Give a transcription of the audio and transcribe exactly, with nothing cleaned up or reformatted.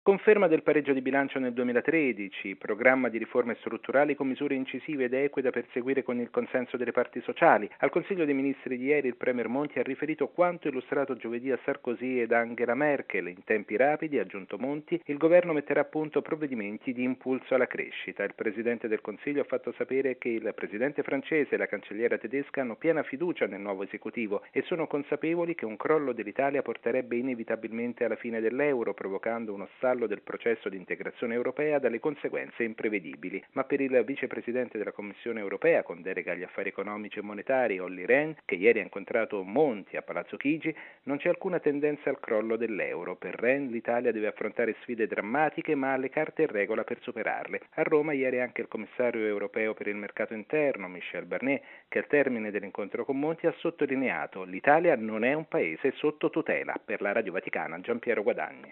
Conferma del pareggio di bilancio nel duemilatredici, programma di riforme strutturali con misure incisive ed eque da perseguire con il consenso delle parti sociali. Al Consiglio dei Ministri di ieri il Premier Monti ha riferito quanto illustrato giovedì a Sarkozy ed Angela Merkel. In tempi rapidi, ha aggiunto Monti, il governo metterà a punto provvedimenti di impulso alla crescita. Il Presidente del Consiglio ha fatto sapere che il Presidente francese e la Cancelliera tedesca hanno piena fiducia nel nuovo esecutivo e sono consapevoli che un crollo dell'Italia porterebbe inevitabilmente alla fine dell'euro, provocando uno stallo del processo di integrazione europea dalle conseguenze imprevedibili. Ma per il vicepresidente della Commissione europea con delega agli affari economici e monetari, Olli Rehn, che ieri ha incontrato Monti a Palazzo Chigi, non c'è alcuna tendenza al crollo dell'euro. Per Rehn l'Italia deve affrontare sfide drammatiche ma ha le carte in regola per superarle. A Roma ieri anche il commissario europeo per il mercato interno, Michel Barnier, che al termine dell'incontro con Monti ha sottolineato: l'Italia non è un paese sotto tutela. Per la Radio Vaticana, Giampiero Guadagni.